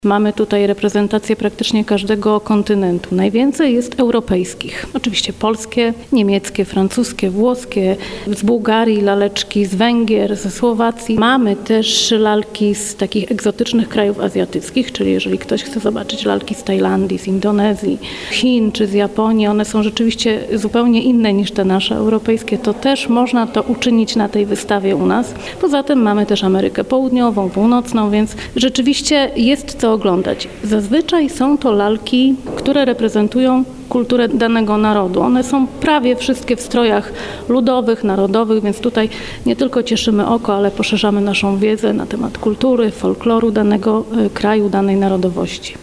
Mamy tutaj reprezentację praktycznie każdego kontynentu. Najwięcej jest europejskich. Oczywiście polskie, niemieckie, francuskie, włoskie, z Bułgarii laleczki, z Węgier, ze Słowacji. Mamy też lalki z takich egzotycznych krajów azjatyckich, czyli jeżeli ktoś chce zobaczyć lalki z Tajlandii, z Indonezji, Chin czy z Japonii, one są rzeczywiście zupełnie inne niż te nasze europejskie, to też można to uczynić na tej wystawie u nas. Poza tym mamy też Amerykę Południową, Północną, więc rzeczywiście jest co oglądać. Zazwyczaj są to lalki, które reprezentują kulturę danego narodu. One są prawie wszystkie w strojach ludowych, narodowych, więc tutaj nie tylko cieszymy oko, ale poszerzamy naszą wiedzę na temat kultury, folkloru danego kraju, danej narodowości.